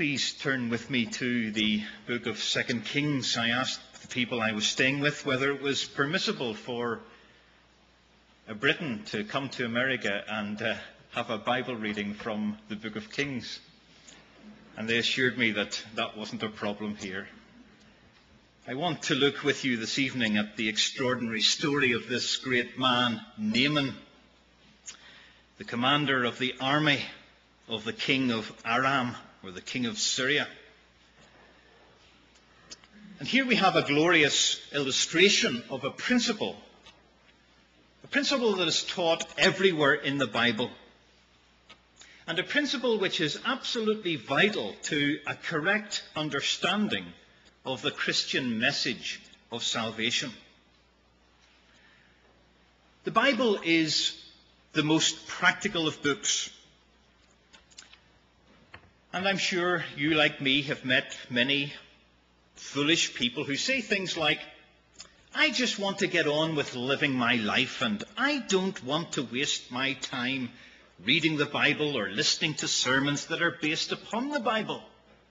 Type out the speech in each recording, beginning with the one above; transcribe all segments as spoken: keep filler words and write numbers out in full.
please turn with me to the book of Second Kings. I asked the people I was staying with whether it was permissible for a Briton to come to America and uh, have a Bible reading from the book of Kings. And they assured me that that wasn't a problem here. I want to look with you this evening at the extraordinary story of this great man, Naaman, the commander of the army of the king of Aram, or the king of Syria. And here we have a glorious illustration of a principle, a principle that is taught everywhere in the Bible, and a principle which is absolutely vital to a correct understanding of the Christian message of salvation. The Bible is the most practical of books. And I'm sure you, like me, have met many foolish people who say things like, I just want to get on with living my life, and I don't want to waste my time reading the Bible or listening to sermons that are based upon the Bible.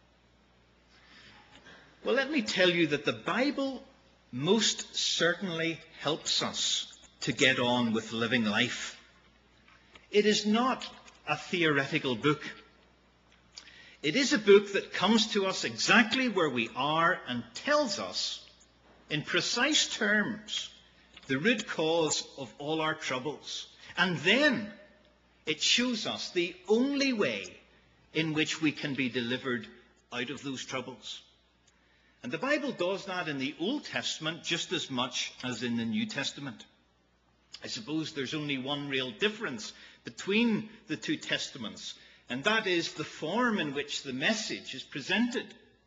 Well, let me tell you that the Bible most certainly helps us to get on with living life. It is not a theoretical book. It is a book that comes to us exactly where we are and tells us in precise terms the root cause of all our troubles. And then it shows us the only way in which we can be delivered out of those troubles. And the Bible does that in the Old Testament just as much as in the New Testament. I suppose there's only one real difference between the two testaments, and that is the form in which the message is presented.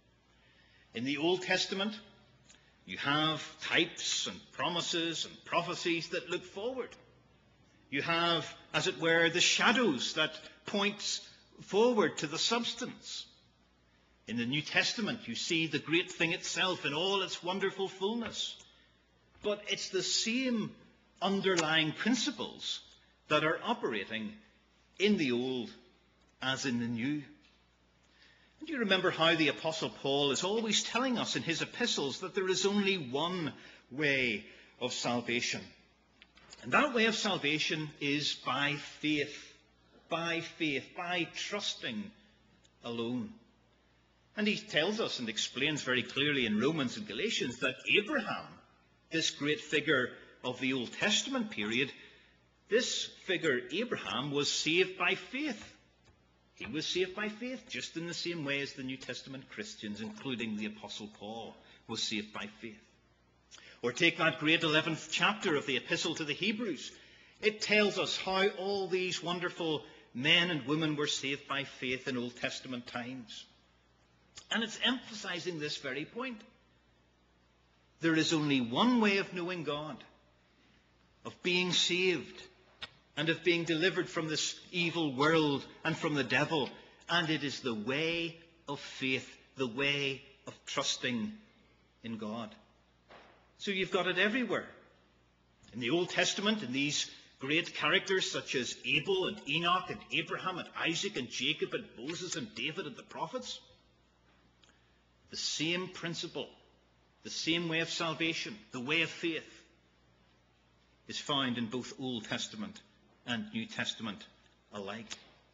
In the Old Testament, you have types and promises and prophecies that look forward. You have, as it were, the shadows that point forward to the substance. In the New Testament, you see the great thing itself in all its wonderful fullness. But it's the same underlying principles that are operating in the Old as in the New. And you remember how the Apostle Paul is always telling us in his epistles that there is only one way of salvation. And that way of salvation is by faith, by faith, by trusting alone. And he tells us and explains very clearly in Romans and Galatians that Abraham, this great figure of the Old Testament period, this figure, Abraham, was saved by faith. He was saved by faith, just in the same way as the New Testament Christians, including the Apostle Paul, was saved by faith. Or take that great eleventh chapter of the Epistle to the Hebrews. It tells us how all these wonderful men and women were saved by faith in Old Testament times. And it's emphasizing this very point. There is only one way of knowing God, of being saved, and of being delivered from this evil world and from the devil. And it is the way of faith, the way of trusting in God. So you've got it everywhere. In the Old Testament, in these great characters such as Abel and Enoch and Abraham and Isaac and Jacob and Moses and David and the prophets, the same principle, the same way of salvation, the way of faith, is found in both Old Testament and New Testament alike.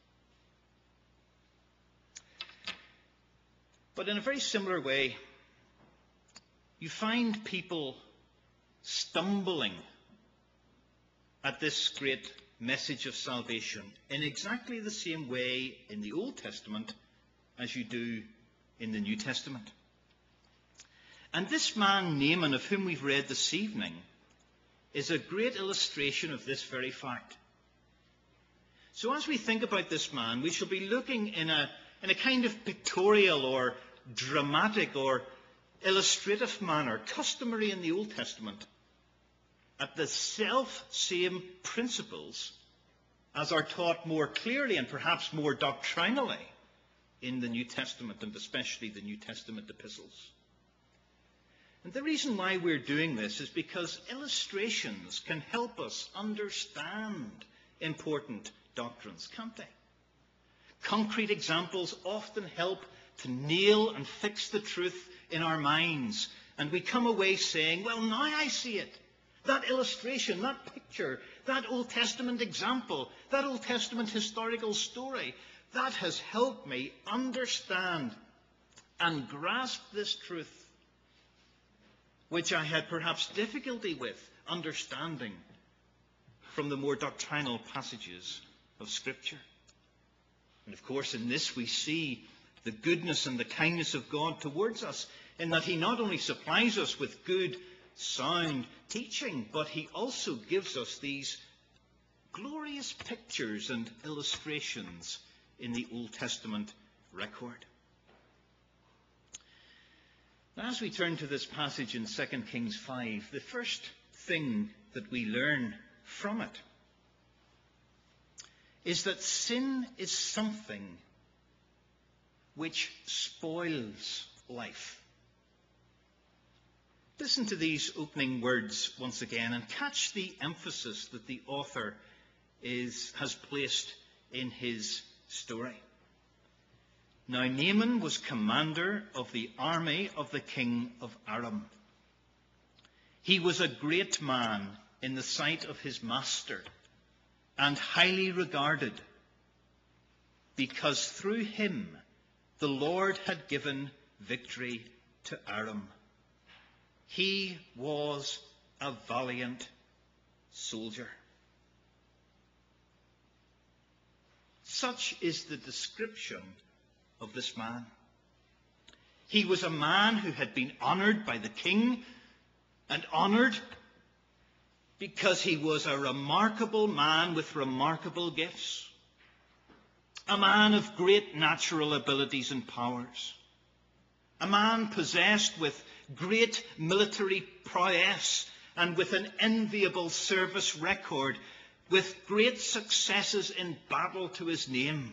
But in a very similar way, you find people stumbling at this great message of salvation in exactly the same way in the Old Testament as you do in the New Testament. And this man, Naaman, of whom we've read this evening, is a great illustration of this very fact. So as we think about this man, we shall be looking in a, in a kind of pictorial or dramatic or illustrative manner, customary in the Old Testament, at the self-same principles as are taught more clearly and perhaps more doctrinally in the New Testament, and especially the New Testament epistles. And the reason why we're doing this is because illustrations can help us understand important doctrines, can't they? Concrete examples often help to nail and fix the truth in our minds. And we come away saying, well, now I see it. That illustration, that picture, that Old Testament example, that Old Testament historical story, that has helped me understand and grasp this truth, which I had perhaps difficulty with understanding from the more doctrinal passages of Scripture. And of course, in this we see the goodness and the kindness of God towards us, in that he not only supplies us with good, sound teaching, but he also gives us these glorious pictures and illustrations in the Old Testament record. Now, as we turn to this passage in Second Kings five, the first thing that we learn from it is that sin is something which spoils life. Listen to these opening words once again and catch the emphasis that the author is, has placed in his story. Now Naaman was commander of the army of the king of Aram. He was a great man in the sight of his master and highly regarded, because through him the Lord had given victory to Aram. He was a valiant soldier. Such is the description of this man. He was a man who had been honored by the king, and honored because he was a remarkable man with remarkable gifts. A man of great natural abilities and powers. A man possessed with great military prowess and with an enviable service record, with great successes in battle to his name.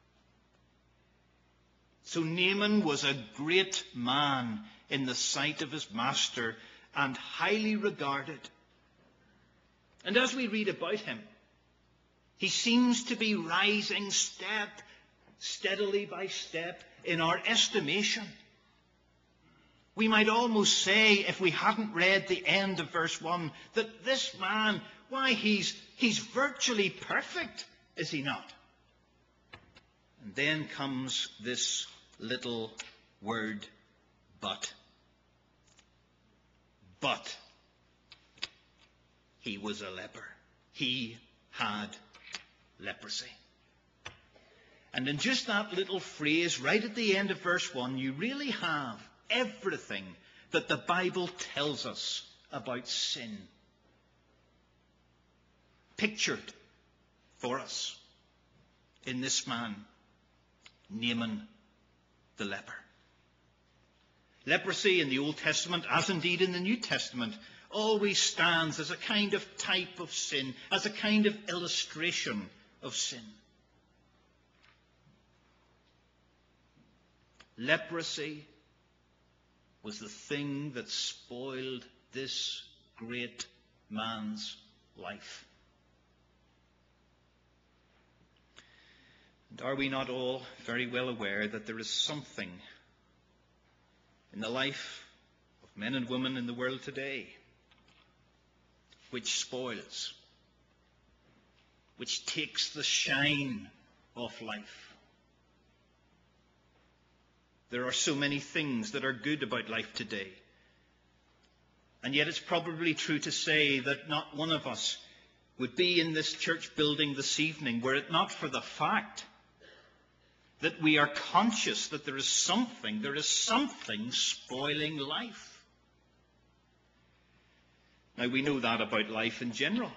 So Naaman was a great man in the sight of his master and highly regarded. And as we read about him, he seems to be rising step, steadily by step in our estimation. We might almost say, if we hadn't read the end of verse one, that this man, why, he's, he's virtually perfect, is he not? And then comes this little word, but. But he was a leper. He had leprosy. And in just that little phrase right at the end of verse one, you really have everything that the Bible tells us about sin pictured for us in this man, Naaman the leper. Leprosy in the Old Testament, as indeed in the New Testament, always stands as a kind of type of sin, as a kind of illustration of sin. Leprosy was the thing that spoiled this great man's life. And are we not all very well aware that there is something in the life of men and women in the world today which spoils, which takes the shine off life? There are so many things that are good about life today. And yet it's probably true to say that not one of us would be in this church building this evening were it not for the fact that we are conscious that there is something, there is something spoiling life. Now, we know that about life in general.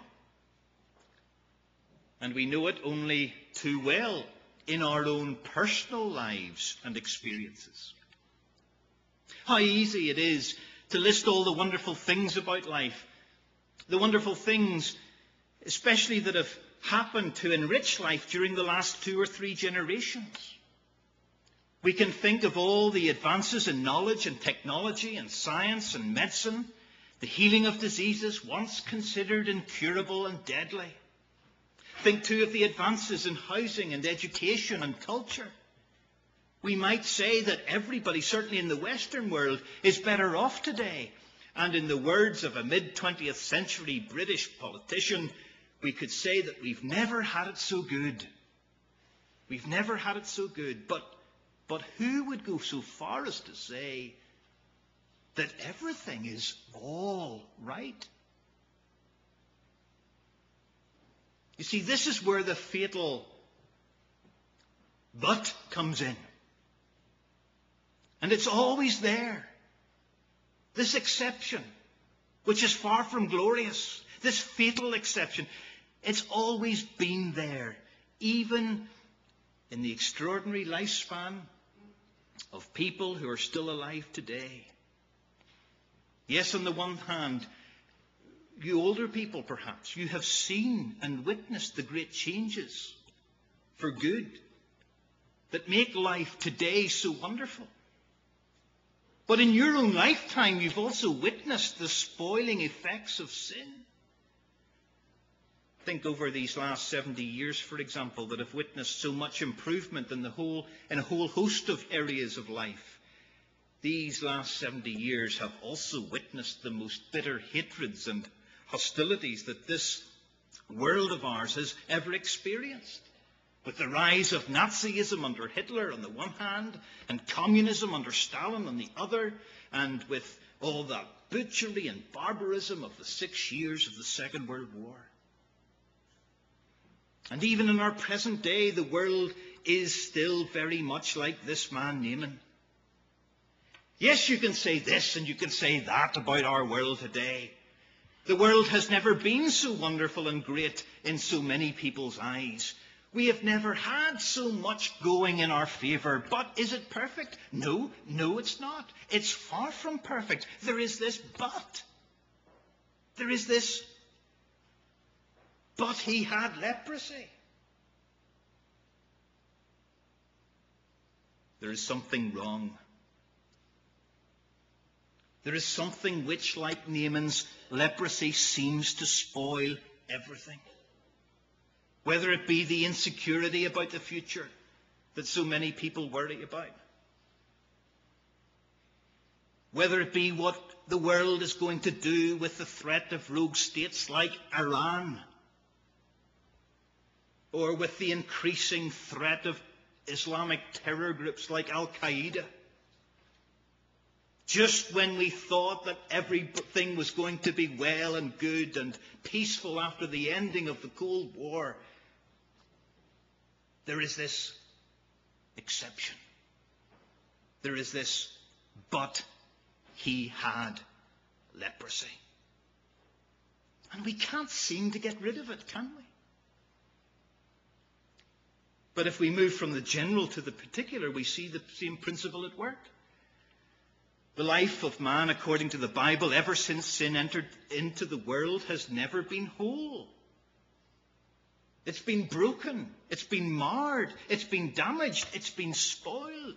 And we know it only too well in our own personal lives and experiences. How easy it is to list all the wonderful things about life, the wonderful things especially that have happened to enrich life during the last two or three generations. We can think of all the advances in knowledge and technology and science and medicine, the healing of diseases once considered incurable and deadly. Think too of the advances in housing and education and culture. We might say that everybody, certainly in the Western world, is better off today. And in the words of a mid-twentieth century British politician, we could say that we've never had it so good. We've never had it so good. But, but who would go so far as to say that everything is all right? You see, this is where the fatal but comes in. And it's always there. This exception, which is far from glorious, this fatal exception, it's always been there, even in the extraordinary lifespan of people who are still alive today. Yes, on the one hand, you older people perhaps, you have seen and witnessed the great changes for good that make life today so wonderful. But in your own lifetime, you've also witnessed the spoiling effects of sin. Think over these last seventy years, for example, that have witnessed so much improvement in the whole, in a whole host of areas of life. These last seventy years have also witnessed the most bitter hatreds and hostilities that this world of ours has ever experienced. With the rise of Nazism under Hitler on the one hand, and communism under Stalin on the other, and with all the butchery and barbarism of the six years of the Second World War. And even in our present day, the world is still very much like this man Naaman. Yes, you can say this and you can say that about our world today. The world has never been so wonderful and great in so many people's eyes. We have never had so much going in our favour. But is it perfect? No, no, it's not. It's far from perfect. There is this but. There is this but he had leprosy. There is something wrong. There is something which, like Naaman's leprosy, seems to spoil everything. Whether it be the insecurity about the future that so many people worry about. Whether it be what the world is going to do with the threat of rogue states like Iran. Or with the increasing threat of Islamic terror groups like Al-Qaeda. Just when we thought that everything was going to be well and good and peaceful after the ending of the Cold War, there is this exception. There is this, but he had leprosy. And we can't seem to get rid of it, can we? But if we move from the general to the particular, we see the same principle at work. The life of man, according to the Bible, ever since sin entered into the world, has never been whole. It's been broken. It's been marred. It's been damaged. It's been spoiled.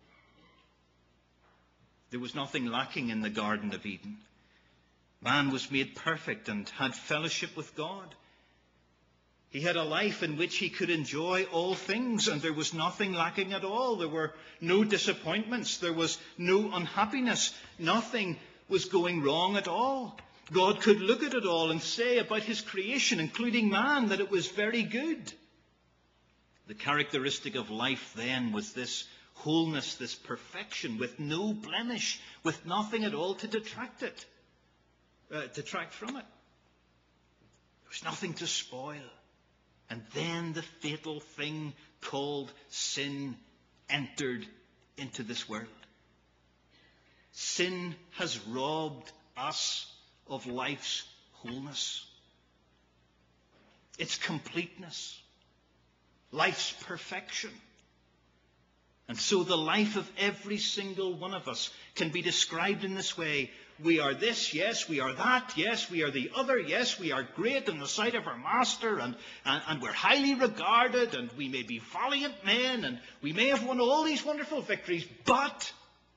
There was nothing lacking in the Garden of Eden. Man was made perfect and had fellowship with God. He had a life in which he could enjoy all things, and there was nothing lacking at all. There were no disappointments. There was no unhappiness. Nothing was going wrong at all. God could look at it all and say about his creation, including man, that it was very good. The characteristic of life then was this wholeness, this perfection, with no blemish, with nothing at all to detract it, uh, detract from it. There was nothing to spoil. And then the fatal thing called sin entered into this world. Sin has robbed us of life's wholeness, its completeness, life's perfection. And so the life of every single one of us can be described in this way. We are this, yes, we are that, yes, we are the other, yes, we are great in the sight of our Master, and, and, and we're highly regarded, and we may be valiant men, and we may have won all these wonderful victories, but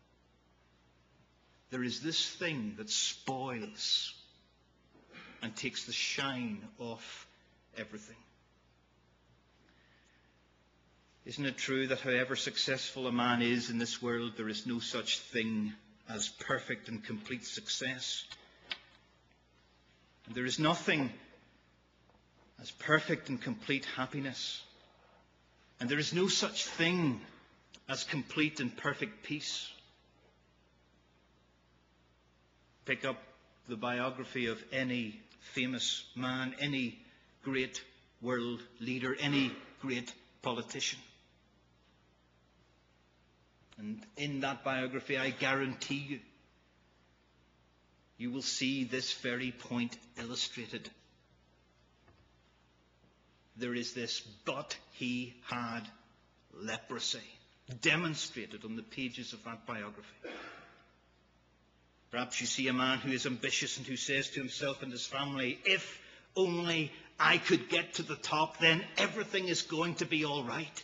there is this thing that spoils and takes the shine off everything. Isn't it true that however successful a man is in this world, there is no such thing as perfect and complete success? And there is nothing as perfect and complete happiness. And there is no such thing as complete and perfect peace. Pick up the biography of any famous man, any great world leader, any great politician. And in that biography, I guarantee you, you will see this very point illustrated. There is this, but he had leprosy, demonstrated on the pages of that biography. Perhaps you see a man who is ambitious and who says to himself and his family, if only I could get to the top, then everything is going to be all right.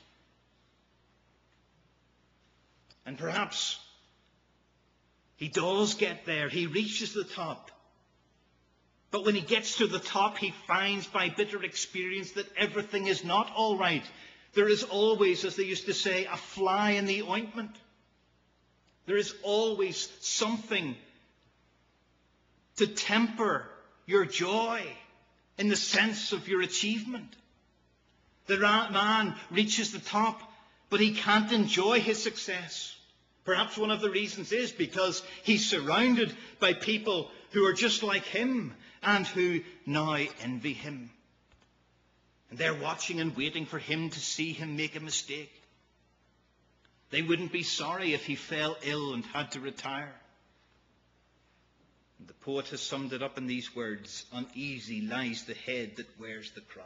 And perhaps he does get there. He reaches the top. But when he gets to the top, he finds by bitter experience that everything is not all right. There is always, as they used to say, a fly in the ointment. There is always something to temper your joy in the sense of your achievement. The man reaches the top, but he can't enjoy his success. Perhaps one of the reasons is because he's surrounded by people who are just like him and who now envy him. And they're watching and waiting for him to see him make a mistake. They wouldn't be sorry if he fell ill and had to retire. And the poet has summed it up in these words: uneasy lies the head that wears the crown.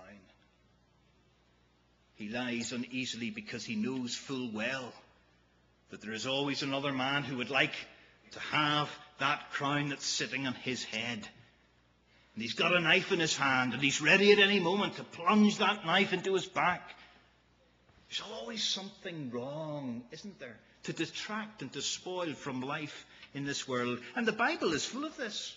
He lies uneasily because he knows full well that there is always another man who would like to have that crown that's sitting on his head. And he's got a knife in his hand, and he's ready at any moment to plunge that knife into his back. There's always something wrong, isn't there, to detract and to spoil from life in this world. And the Bible is full of this.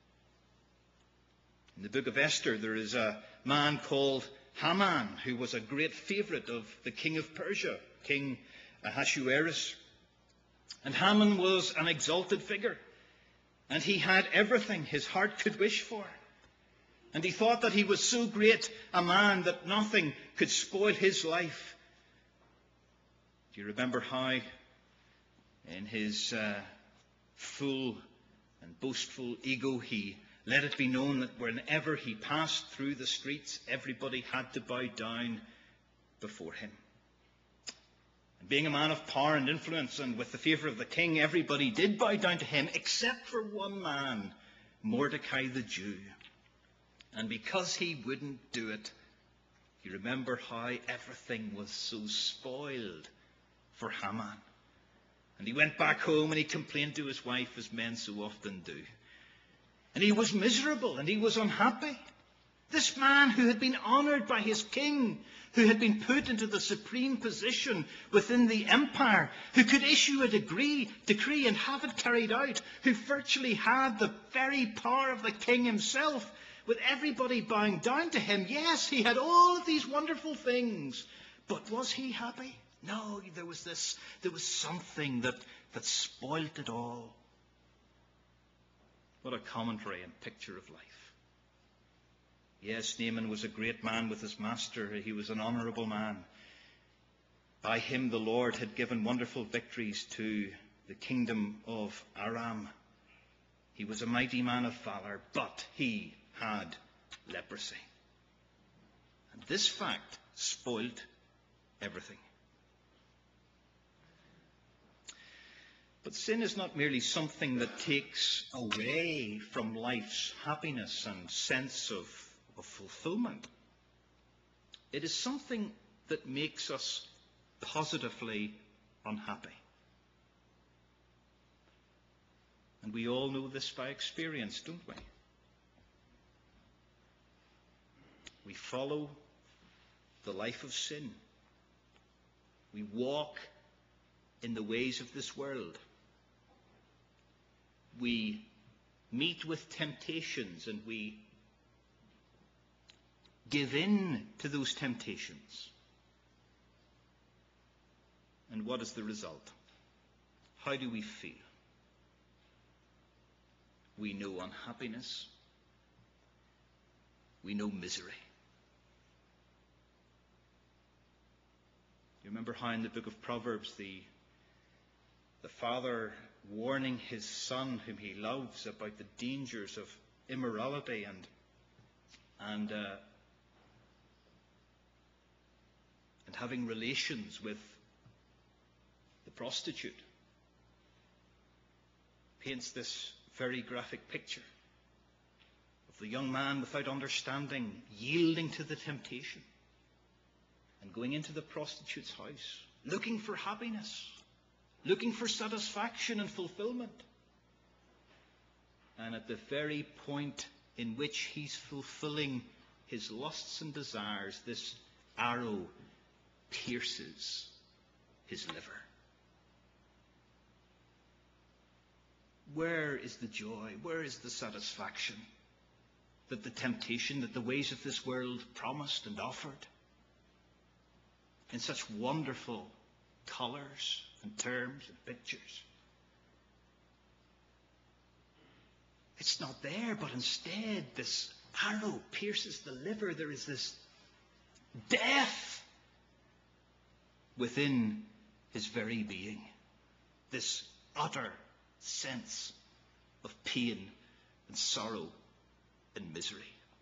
In the book of Esther, there is a man called Haman, who was a great favourite of the king of Persia, King Ahasuerus. And Haman was an exalted figure, and he had everything his heart could wish for. And he thought that he was so great a man that nothing could spoil his life. Do you remember how, in his uh, full and boastful ego, he let it be known that whenever he passed through the streets, everybody had to bow down before him. And being a man of power and influence and with the favour of the king, everybody did bow down to him, except for one man, Mordecai the Jew. And because he wouldn't do it, you remember how everything was so spoiled for Haman. And he went back home and he complained to his wife, as men so often do. And he was miserable and he was unhappy. This man who had been honoured by his king, who had been put into the supreme position within the empire, who could issue a decree, decree and have it carried out, who virtually had the very power of the king himself, with everybody bowing down to him. Yes, he had all of these wonderful things, but was he happy? No, there was this, there was something that, that spoilt it all. What a commentary and picture of life. Yes, Naaman was a great man with his master. He was an honourable man. By him the Lord had given wonderful victories to the kingdom of Aram. He was a mighty man of valour, but he had leprosy. And this fact spoilt everything. But sin is not merely something that takes away from life's happiness and sense of, of fulfillment. It is something that makes us positively unhappy. And we all know this by experience, don't we? We follow the life of sin. We walk in the ways of this world. We meet with temptations and we give in to those temptations. And what is the result? How do we feel? We know unhappiness. We know misery. You remember how in the book of Proverbs the, the father warning his son whom he loves about the dangers of immorality and, and, uh, and having relations with the prostitute, paints this very graphic picture of the young man without understanding yielding to the temptation and going into the prostitute's house, looking for happiness, looking for satisfaction and fulfillment. And at the very point in which he's fulfilling his lusts and desires, this arrow pierces his liver. Where is the joy? Where is the satisfaction that the temptation, that the ways of this world promised and offered in such wonderful colours and terms and pictures? It's not there, but instead this arrow pierces the liver. There is this death within his very being, this utter sense of pain and sorrow and misery.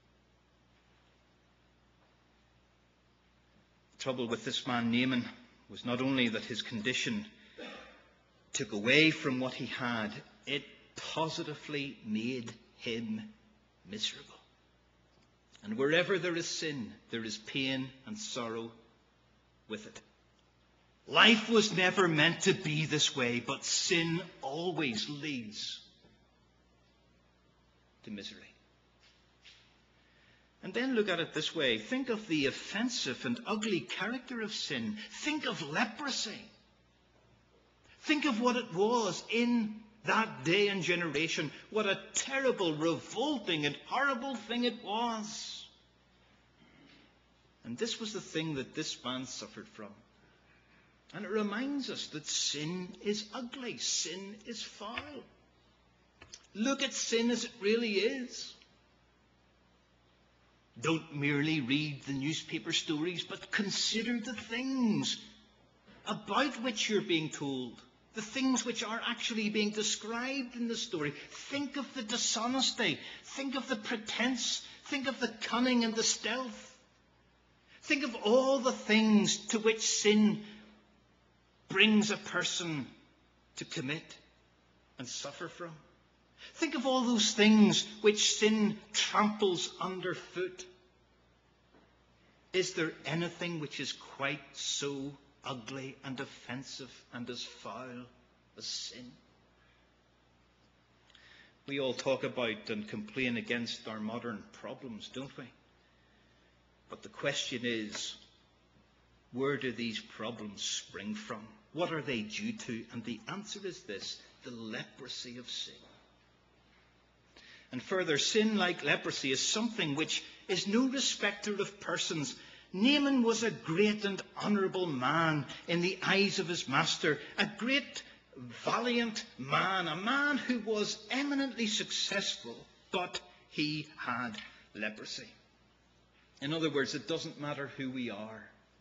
The trouble with this man Naaman was not only that his condition took away from what he had, it positively made him miserable. And wherever there is sin, there is pain and sorrow with it. Life was never meant to be this way, but sin always leads to misery. And then look at it this way. Think of the offensive and ugly character of sin. Think of leprosy. Think of what it was in that day and generation. What a terrible, revolting and horrible thing it was. And this was the thing that this man suffered from. And it reminds us that sin is ugly. Sin is foul. Look at sin as it really is. Don't merely read the newspaper stories, but consider the things about which you're being told. The things which are actually being described in the story. Think of the dishonesty. Think of the pretense. Think of the cunning and the stealth. Think of all the things to which sin brings a person to commit and suffer from. Think of all those things which sin tramples underfoot. Is there anything which is quite so ugly and offensive and as foul as sin? We all talk about and complain against our modern problems, don't we? But the question is, where do these problems spring from? What are they due to? And the answer is this: the leprosy of sin. And further, sin, like leprosy, is something which is no respecter of persons. Naaman was a great and honourable man in the eyes of his master, a great, valiant man, a man who was eminently successful, but he had leprosy. In other words, it doesn't matter who we are.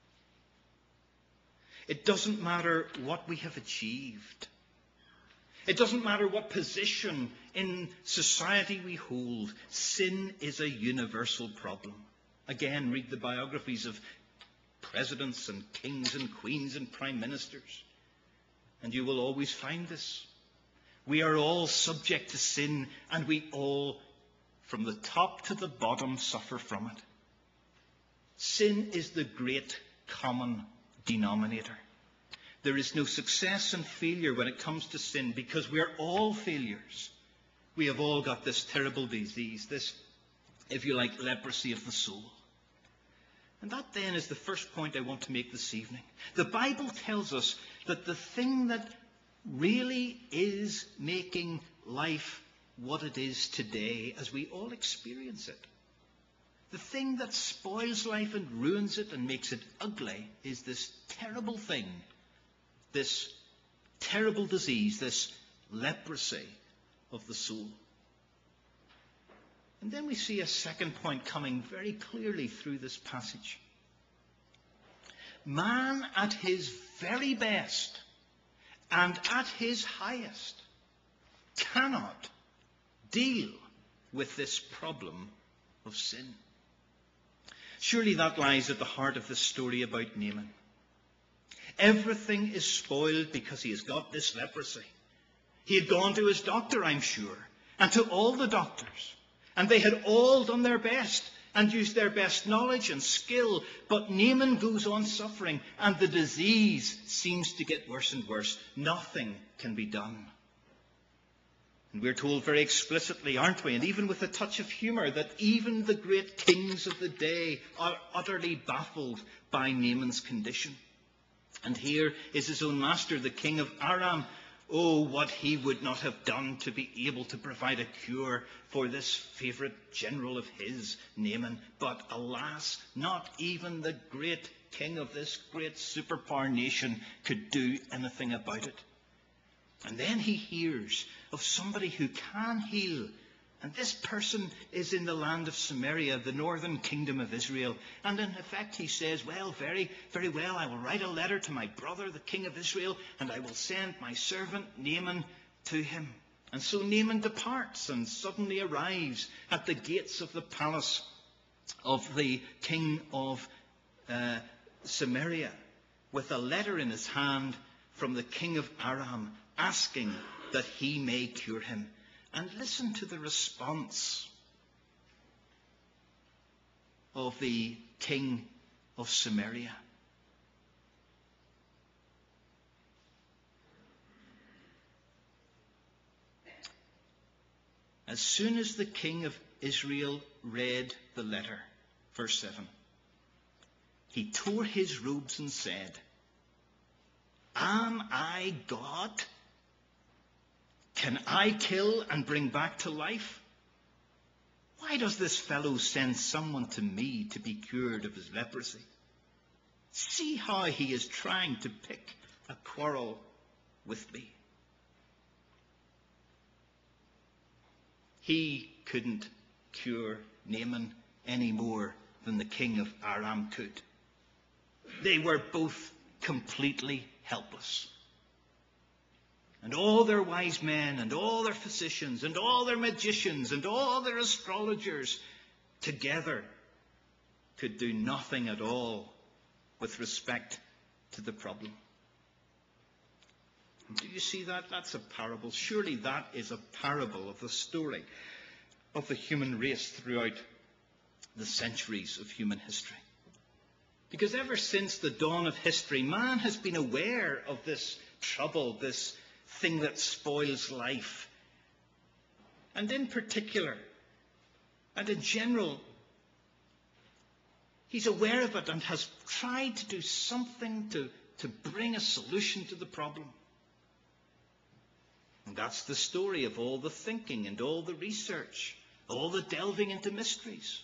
It doesn't matter what we have achieved. It doesn't matter what position in society we hold. Sin is a universal problem. Again, read the biographies of presidents and kings and queens and prime ministers, and you will always find this. We are all subject to sin, and we all, from the top to the bottom, suffer from it. Sin is the great common denominator. There is no success and failure when it comes to sin, because we are all failures. We have all got this terrible disease, this, if you like, leprosy of the soul. And that then is the first point I want to make this evening. The Bible tells us that the thing that really is making life what it is today, as we all experience it, the thing that spoils life and ruins it and makes it ugly, is this terrible thing this terrible disease, this leprosy of the soul. And then we see a second point coming very clearly through this passage. Man at his very best and at his highest cannot deal with this problem of sin. Surely that lies at the heart of the story about Naaman. Everything is spoiled because he has got this leprosy. He had gone to his doctor, I'm sure, and to all the doctors. And they had all done their best and used their best knowledge and skill. But Naaman goes on suffering, and the disease seems to get worse and worse. Nothing can be done. And we're told very explicitly, aren't we, and even with a touch of humour, that even the great kings of the day are utterly baffled by Naaman's condition. And here is his own master, the king of Aram. Oh, what he would not have done to be able to provide a cure for this favourite general of his, Naaman. But alas, not even the great king of this great superpower nation could do anything about it. And then he hears of somebody who can heal. And this person is in the land of Samaria, the northern kingdom of Israel. And in effect he says, well, very, very well, I will write a letter to my brother, the king of Israel, and I will send my servant Naaman to him. And so Naaman departs and suddenly arrives at the gates of the palace of the king of uh, Samaria with a letter in his hand from the king of Aram asking that he may cure him. And listen to the response of the king of Samaria. As soon as the king of Israel read the letter, verse seven, he tore his robes and said, "Am I God? Can I kill and bring back to life? Why does this fellow send someone to me to be cured of his leprosy? See how he is trying to pick a quarrel with me." He couldn't cure Naaman any more than the king of Aram could. They were both completely helpless. And all their wise men and all their physicians and all their magicians and all their astrologers together could do nothing at all with respect to the problem. Do you see that? That's a parable. Surely that is a parable of the story of the human race throughout the centuries of human history. Because ever since the dawn of history, man has been aware of this trouble, this thing that spoils life. And in particular, and in general, he's aware of it and has tried to do something to, to bring a solution to the problem. And that's the story of all the thinking and all the research, all the delving into mysteries.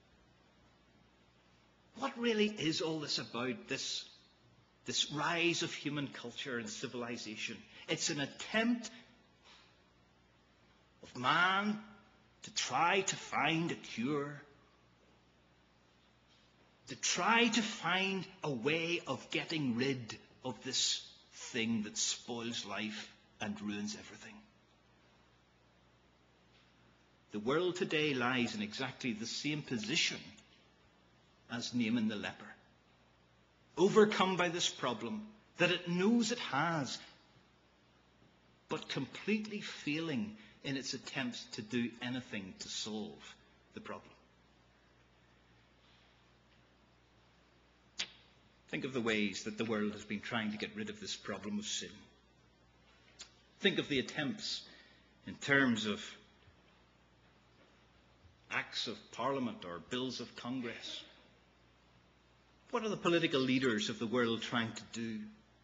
What really is all this about, this, this rise of human culture and civilization? It's an attempt of man to try to find a cure, to try to find a way of getting rid of this thing that spoils life and ruins everything. The world today lies in exactly the same position as Naaman the leper, overcome by this problem that it knows it has, but completely failing in its attempts to do anything to solve the problem. Think of the ways that the world has been trying to get rid of this problem of sin. Think of the attempts in terms of acts of Parliament or bills of Congress. What are the political leaders of the world trying to do?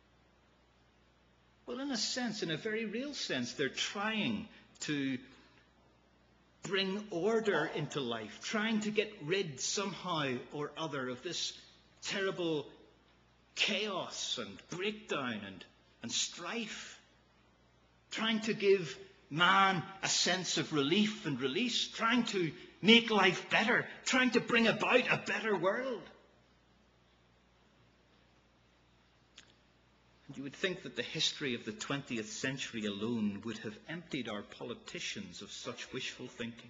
Well, in a sense, in a very real sense, they're trying to bring order into life, trying to get rid somehow or other of this terrible chaos and breakdown and and strife, trying to give man a sense of relief and release, trying to make life better, trying to bring about a better world. And you would think that the history of the twentieth century alone would have emptied our politicians of such wishful thinking.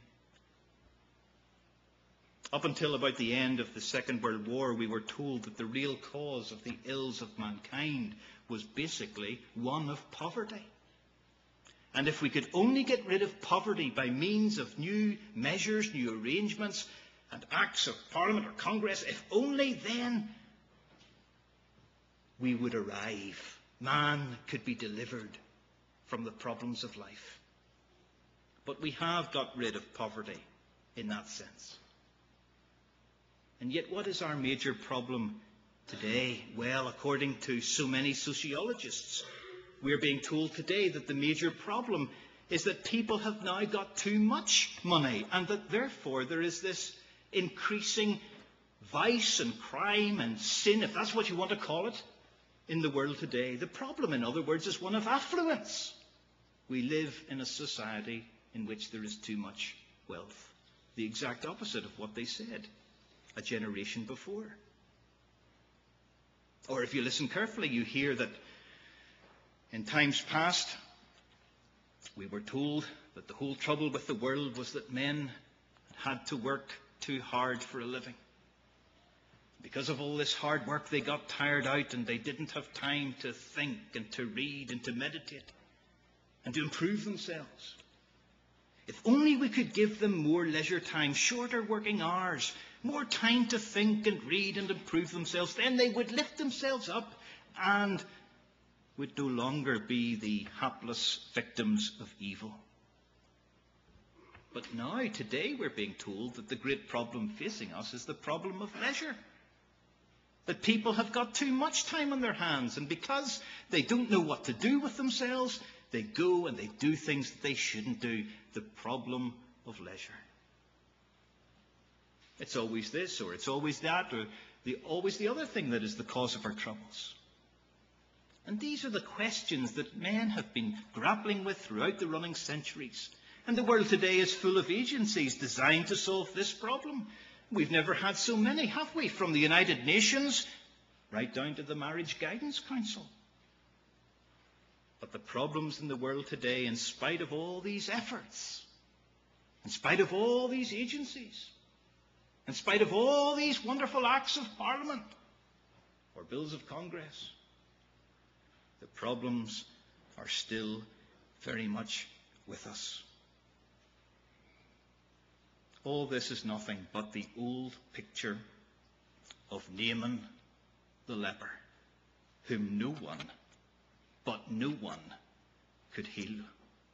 Up until about the end of the Second World War, we were told that the real cause of the ills of mankind was basically one of poverty. And if we could only get rid of poverty by means of new measures, new arrangements, and acts of Parliament or Congress, if only then we would arrive. Man could be delivered from the problems of life. But we have got rid of poverty in that sense. And yet, what is our major problem today? Well, according to so many sociologists, we're being told today that the major problem is that people have now got too much money, and that therefore there is this increasing vice and crime and sin, if that's what you want to call it, in the world today. The problem, in other words, is one of affluence. We live in a society in which there is too much wealth. The exact opposite of what they said a generation before. Or if you listen carefully, you hear that in times past, we were told that the whole trouble with the world was that men had to work too hard for a living. Because of all this hard work, they got tired out and they didn't have time to think and to read and to meditate and to improve themselves. If only we could give them more leisure time, shorter working hours, more time to think and read and improve themselves, then they would lift themselves up and would no longer be the hapless victims of evil. But now, today, we're being told that the great problem facing us is the problem of leisure. That people have got too much time on their hands, and because they don't know what to do with themselves, they go and they do things that they shouldn't do. The problem of leisure. It's always this, or it's always that, or the, always the other thing that is the cause of our troubles. And these are the questions that men have been grappling with throughout the running centuries. And the world today is full of agencies designed to solve this problem. We've never had so many, have we? From the United Nations right down to the Marriage Guidance Council. But the problems in the world today, in spite of all these efforts, in spite of all these agencies, in spite of all these wonderful acts of Parliament or bills of Congress, the problems are still very much with us. All this is nothing but the old picture of Naaman the leper, whom no one, but no one, could heal.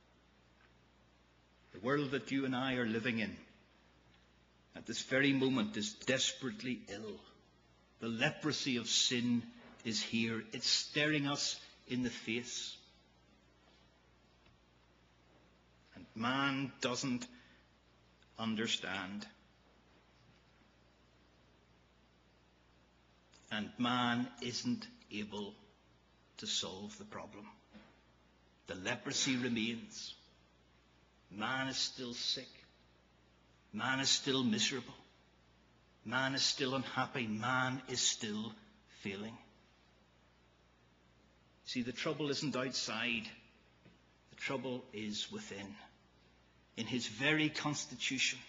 The world that you and I are living in at this very moment is desperately ill. The leprosy of sin is here. It's staring us in the face. And man doesn't understand. And man isn't able to solve the problem. The leprosy remains. Man is still sick. Man is still miserable. Man is still unhappy. Man is still failing. See, the trouble isn't outside. The trouble is within. In his very constitution.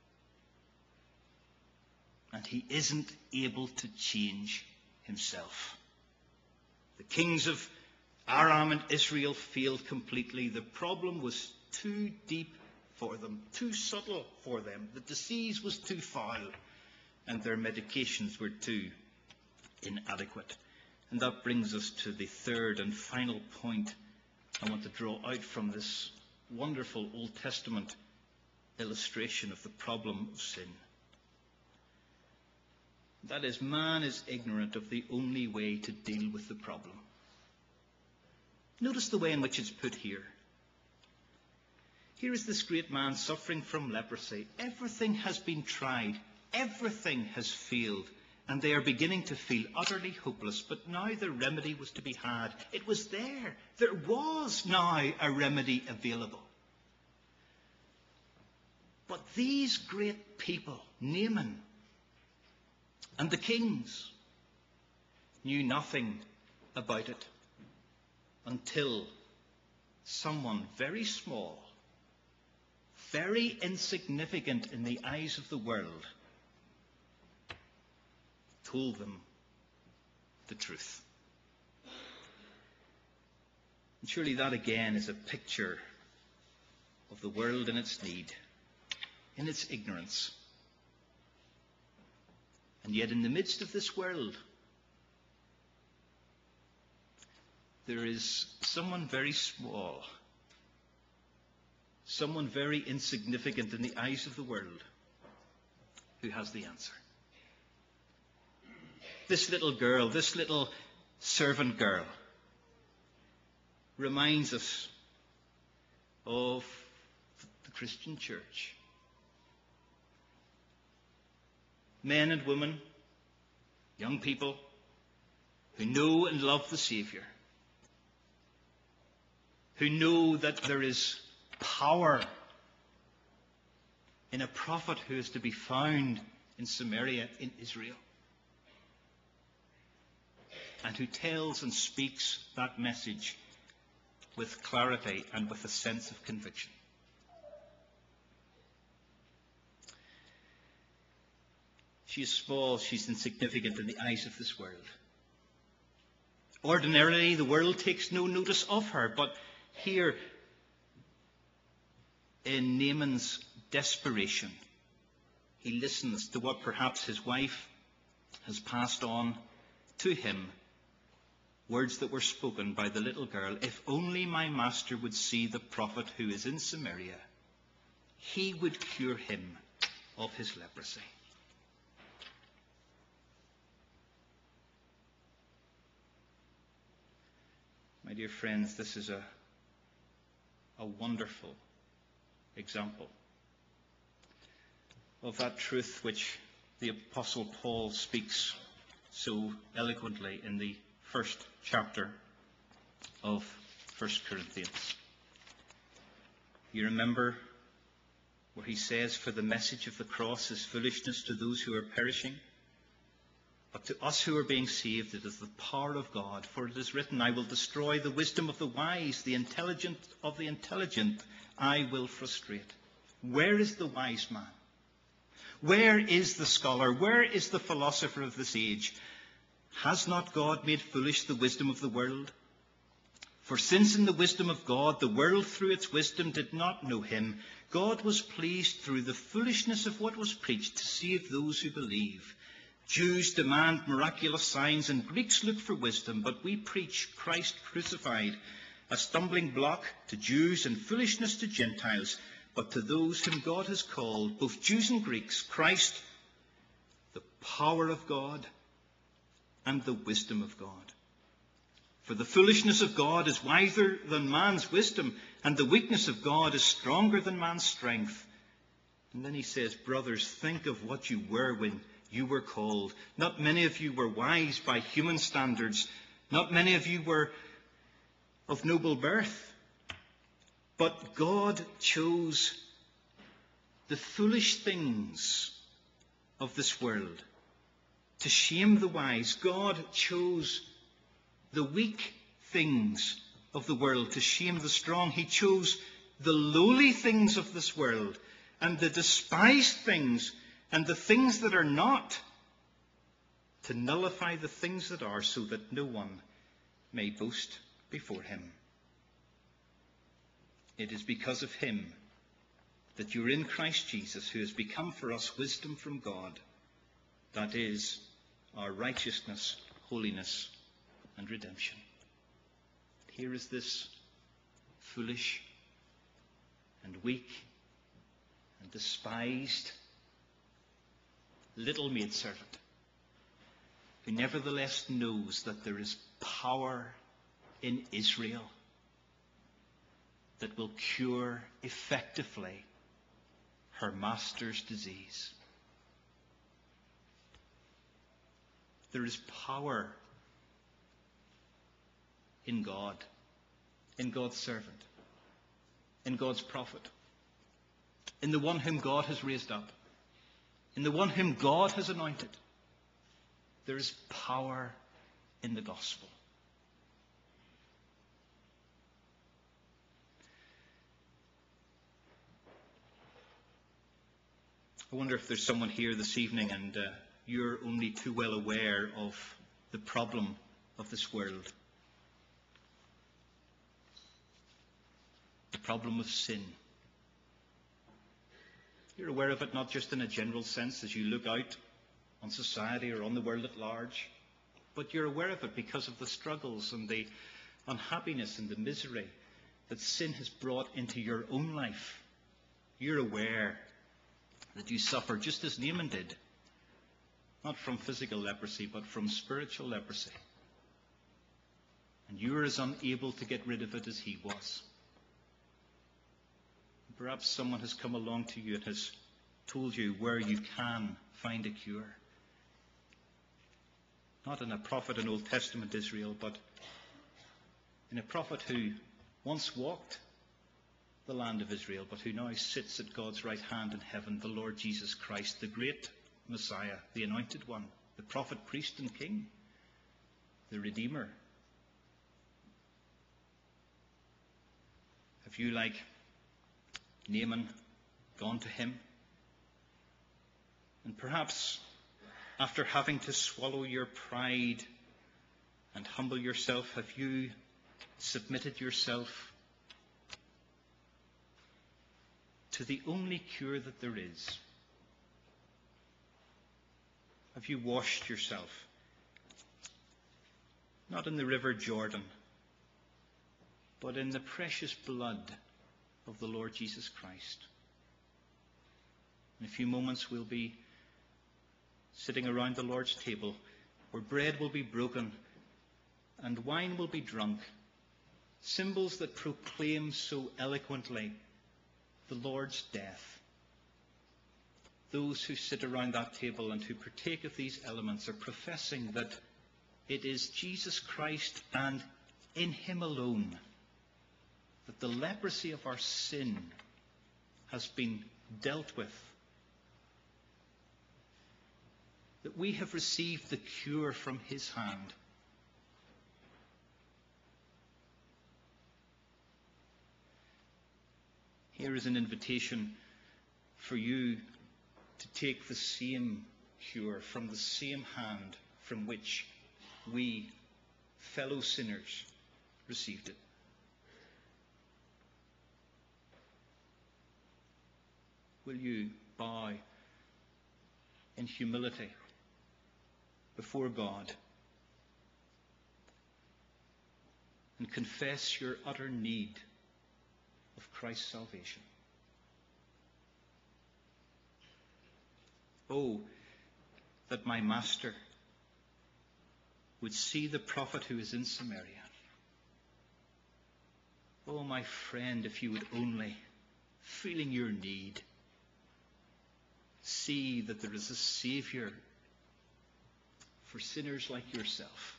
And he isn't able to change himself. The kings of Aram and Israel failed completely. The problem was too deep for them, too subtle for them. The disease was too foul, and their medications were too inadequate. And that brings us to the third and final point I want to draw out from this wonderful Old Testament illustration of the problem of sin. That is, man is ignorant of the only way to deal with the problem. Notice the way in which it's put here. Here is this great man suffering from leprosy. Everything has been tried. Everything has failed. and they are beginning to feel utterly hopeless. But now the remedy was to be had. It was there. There was now a remedy available. But these great people, Naaman and the kings, knew nothing about it until someone very small, very insignificant in the eyes of the world, told them the truth. And surely that again is a picture of the world in its need, in its ignorance. And yet in the midst of this world, there is someone very small, someone very insignificant in the eyes of the world, who has the answer. This little girl, this little servant girl, reminds us of the Christian church. Men and women, young people, who know and love the Saviour, who know that there is power in a prophet who is to be found in Samaria, in Israel, and who tells and speaks that message with clarity and with a sense of conviction. She is small, she's insignificant in the eyes of this world. Ordinarily, the world takes no notice of her, but here, in Naaman's desperation, he listens to what perhaps his wife has passed on to him, words that were spoken by the little girl. If only my master would see the prophet who is in Samaria, he would cure him of his leprosy. My dear friends, this is a, a wonderful example of that truth which the Apostle Paul speaks so eloquently in the first chapter of First Corinthians. You remember where he says, "For the message of the cross is foolishness to those who are perishing, but to us who are being saved it is the power of God. For it is written, I will destroy the wisdom of the wise, the intelligent of the intelligent I will frustrate." Where is the wise man? Where is the scholar? Where is the philosopher of this age? Has not God made foolish the wisdom of the world? For since in the wisdom of God the world through its wisdom did not know him, God was pleased through the foolishness of what was preached to save those who believe. Jews demand miraculous signs and Greeks look for wisdom, but we preach Christ crucified, a stumbling block to Jews and foolishness to Gentiles. But to those whom God has called, both Jews and Greeks, Christ, the power of God and the wisdom of God. For the foolishness of God is wiser than man's wisdom, and the weakness of God is stronger than man's strength. And then he says, brothers, think of what you were when you were called. Not many of you were wise by human standards. Not many of you were of noble birth. But God chose the foolish things of this world to shame the wise. God chose the weak things of the world to shame the strong. He chose the lowly things of this world and the despised things and the things that are not to nullify the things that are, so that no one may boast before him. It is because of him that you're in Christ Jesus, who has become for us wisdom from God. That is our righteousness, holiness, and redemption. Here is this foolish and weak and despised little maidservant, who nevertheless knows that there is power in Israel that will cure effectively her master's disease. There is power in God, in God's servant, in God's prophet, in the one whom God has raised up, in the one whom God has anointed. There is power in the gospel. I wonder if there's someone here this evening and uh, you're only too well aware of the problem of this world. The problem of sin. You're aware of it not just in a general sense as you look out on society or on the world at large, but you're aware of it because of the struggles and the unhappiness and the misery that sin has brought into your own life. You're aware that you suffer just as Naaman did, not from physical leprosy, but from spiritual leprosy. And you're as unable to get rid of it as he was. Perhaps someone has come along to you and has told you where you can find a cure. Not in a prophet in Old Testament Israel, but in a prophet who once walked the land of Israel, but who now sits at God's right hand in heaven, the Lord Jesus Christ, the great Messiah, the anointed one, the prophet, priest, and king, the Redeemer. Have you, like Naaman, gone to him? And perhaps after having to swallow your pride and humble yourself, have you submitted yourself to the only cure that there is? Have you washed yourself? Not in the river Jordan, but in the precious blood of the Lord Jesus Christ. In a few moments we'll be sitting around the Lord's table, where bread will be broken and wine will be drunk, symbols that proclaim so eloquently the Lord's death. Those who sit around that table and who partake of these elements are professing that it is Jesus Christ and in him alone that the leprosy of our sin has been dealt with, that we have received the cure from his hand. Here is an invitation for you to take the same cure from the same hand from which we, fellow sinners, received it. Will you bow in humility before God and confess your utter need of Christ's salvation? Oh, that my Master would see the prophet who is in Samaria. Oh, my friend, if you would only, feeling your need, see that there is a Saviour for sinners like yourself.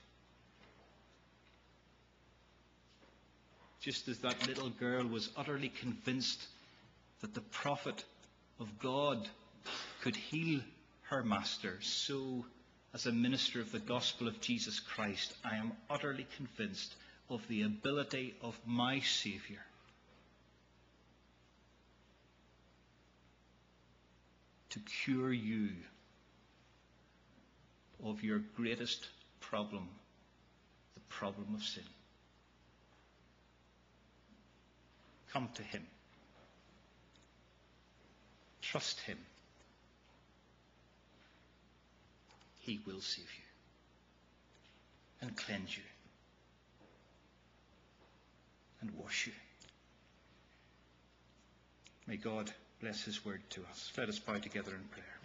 Just as that little girl was utterly convinced that the prophet of God could heal her master, so as a minister of the gospel of Jesus Christ, I am utterly convinced of the ability of my Saviour to cure you of your greatest problem, the problem of sin. Come to him. Trust him. He will save you and cleanse you and wash you. May God bless his word to us. Let us bow together in prayer.